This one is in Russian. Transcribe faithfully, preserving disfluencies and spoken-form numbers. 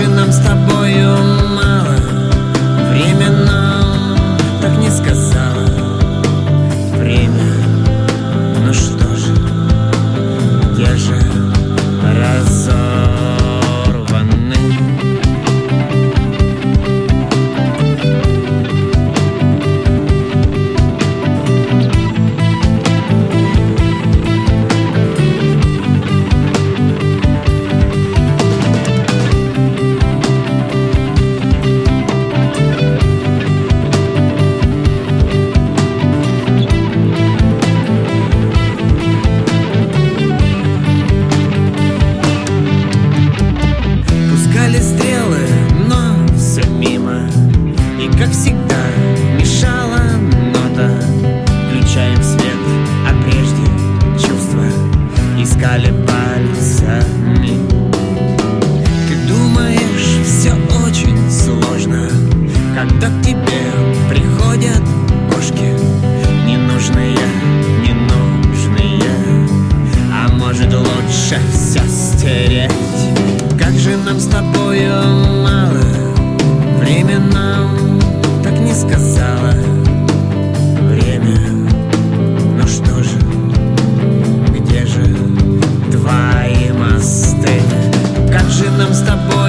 же нам с тобою мало, время нам так не сказала. Время, ну что же, где же разорваны? Стрелы, но все мимо. И как всегда мешала нота. Включаем свет, а прежде чувства искали пальцами. Ты думаешь, все очень сложно, когда к тебе приходят кошки. Ненужные, ненужные. А может лучше все стереть? Как же нам с тобою мало, время нам так не сказала. Время, ну что же, где же твои мосты? Как же нам с тобой